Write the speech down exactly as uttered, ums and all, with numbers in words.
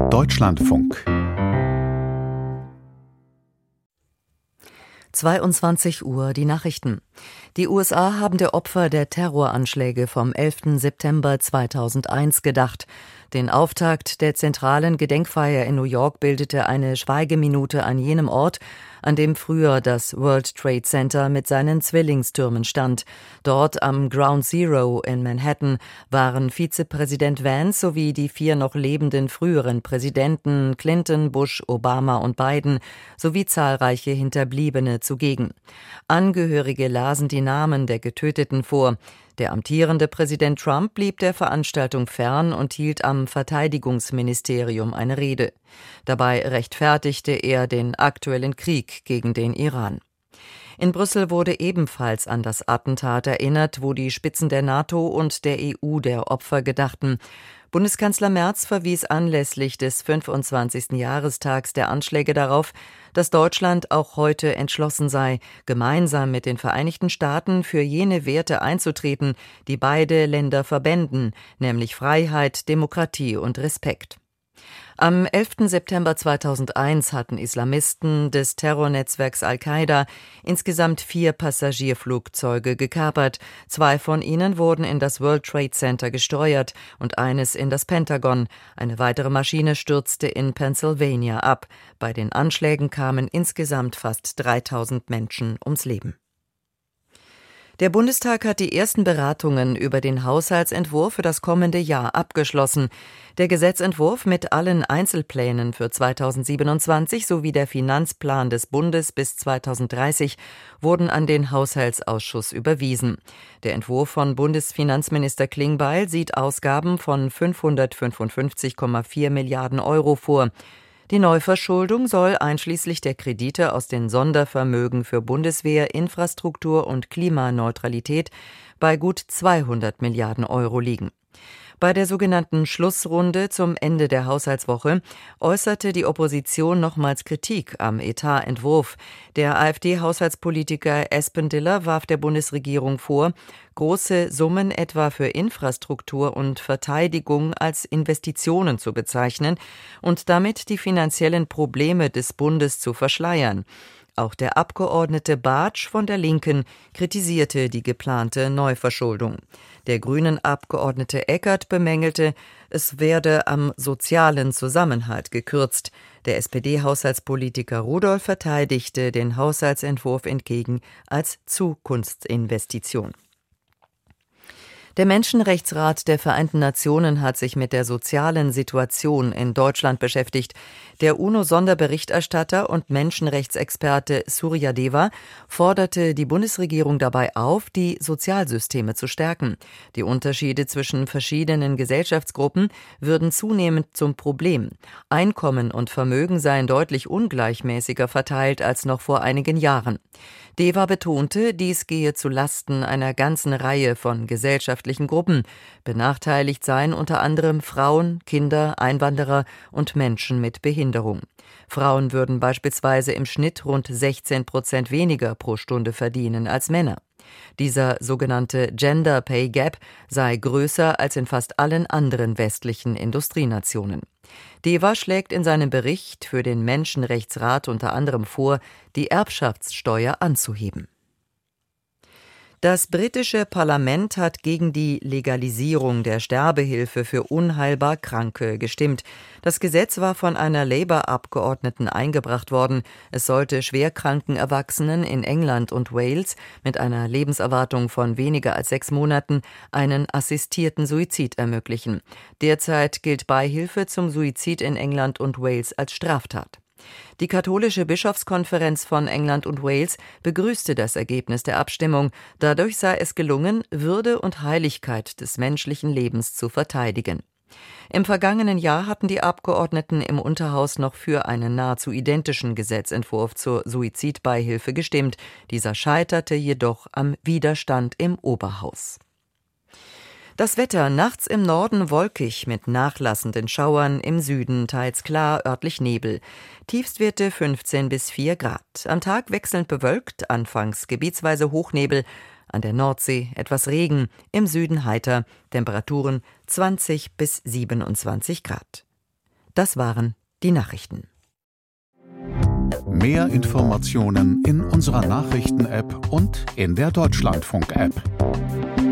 Deutschlandfunk. zweiundzwanzig Uhr, die Nachrichten. Die U S A haben der Opfer der Terroranschläge vom elften September zweitausendeins gedacht. Den Auftakt der zentralen Gedenkfeier in New York bildete eine Schweigeminute an jenem Ort, an dem früher das World Trade Center mit seinen Zwillingstürmen stand. Dort am Ground Zero in Manhattan waren Vizepräsident Vance sowie die vier noch lebenden früheren Präsidenten Clinton, Bush, Obama und Biden sowie zahlreiche Hinterbliebene zugegen. Angehörige lasen die Namen der Getöteten vor. Der amtierende Präsident Trump blieb der Veranstaltung fern und hielt am Verteidigungsministerium eine Rede. Dabei rechtfertigte er den aktuellen Krieg gegen den Iran. In Brüssel wurde ebenfalls an das Attentat erinnert, wo die Spitzen der NATO und der E U der Opfer gedachten. Bundeskanzler Merz verwies anlässlich des fünfundzwanzigsten Jahrestags der Anschläge darauf, dass Deutschland auch heute entschlossen sei, gemeinsam mit den Vereinigten Staaten für jene Werte einzutreten, die beide Länder verbänden, nämlich Freiheit, Demokratie und Respekt. Am elften September zweitausendeins hatten Islamisten des Terrornetzwerks Al-Qaida insgesamt vier Passagierflugzeuge gekapert. Zwei von ihnen wurden in das World Trade Center gesteuert und eines in das Pentagon. Eine weitere Maschine stürzte in Pennsylvania ab. Bei den Anschlägen kamen insgesamt fast dreitausend Menschen ums Leben. Der Bundestag hat die ersten Beratungen über den Haushaltsentwurf für das kommende Jahr abgeschlossen. Der Gesetzentwurf mit allen Einzelplänen für zweitausendsiebenundzwanzig sowie der Finanzplan des Bundes bis zweitausenddreißig wurden an den Haushaltsausschuss überwiesen. Der Entwurf von Bundesfinanzminister Klingbeil sieht Ausgaben von fünfhundertfünfundfünfzig Komma vier Milliarden Euro vor. Die Neuverschuldung soll einschließlich der Kredite aus den Sondervermögen für Bundeswehr, Infrastruktur und Klimaneutralität bei gut zweihundert Milliarden Euro liegen. Bei der sogenannten Schlussrunde zum Ende der Haushaltswoche äußerte die Opposition nochmals Kritik am Etatentwurf. Der AfD-Haushaltspolitiker Espendiller warf der Bundesregierung vor, große Summen etwa für Infrastruktur und Verteidigung als Investitionen zu bezeichnen und damit die finanziellen Probleme des Bundes zu verschleiern. Auch der Abgeordnete Bartsch von der Linken kritisierte die geplante Neuverschuldung. Der Grünen-Abgeordnete Eckert bemängelte, es werde am sozialen Zusammenhalt gekürzt. Der S P D-Haushaltspolitiker Rudolph verteidigte den Haushaltsentwurf entgegen als Zukunftsinvestition. Der Menschenrechtsrat der Vereinten Nationen hat sich mit der sozialen Situation in Deutschland beschäftigt. Der UNO-Sonderberichterstatter und Menschenrechtsexperte Surya Deva forderte die Bundesregierung dabei auf, die Sozialsysteme zu stärken. Die Unterschiede zwischen verschiedenen Gesellschaftsgruppen würden zunehmend zum Problem. Einkommen und Vermögen seien deutlich ungleichmäßiger verteilt als noch vor einigen Jahren. Deva betonte, dies gehe zu Lasten einer ganzen Reihe von gesellschaftlichen Gruppen. Benachteiligt seien unter anderem Frauen, Kinder, Einwanderer und Menschen mit Behinderung. Frauen würden beispielsweise im Schnitt rund sechzehn Prozent weniger pro Stunde verdienen als Männer. Dieser sogenannte Gender Pay Gap sei größer als in fast allen anderen westlichen Industrienationen. Deva schlägt in seinem Bericht für den Menschenrechtsrat unter anderem vor, die Erbschaftssteuer anzuheben. Das britische Parlament hat gegen die Legalisierung der Sterbehilfe für unheilbar Kranke gestimmt. Das Gesetz war von einer Labour-Abgeordneten eingebracht worden. Es sollte schwerkranken Erwachsenen in England und Wales mit einer Lebenserwartung von weniger als sechs Monaten einen assistierten Suizid ermöglichen. Derzeit gilt Beihilfe zum Suizid in England und Wales als Straftat. Die katholische Bischofskonferenz von England und Wales begrüßte das Ergebnis der Abstimmung. Dadurch sei es gelungen, Würde und Heiligkeit des menschlichen Lebens zu verteidigen. Im vergangenen Jahr hatten die Abgeordneten im Unterhaus noch für einen nahezu identischen Gesetzentwurf zur Suizidbeihilfe gestimmt. Dieser scheiterte jedoch am Widerstand im Oberhaus. Das Wetter: nachts im Norden wolkig mit nachlassenden Schauern, im Süden teils klar, örtlich Nebel. Tiefstwerte fünfzehn bis vier Grad. Am Tag wechselnd bewölkt, anfangs gebietsweise Hochnebel. An der Nordsee etwas Regen, im Süden heiter. Temperaturen zwanzig bis siebenundzwanzig Grad. Das waren die Nachrichten. Mehr Informationen in unserer Nachrichten-App und in der Deutschlandfunk-App.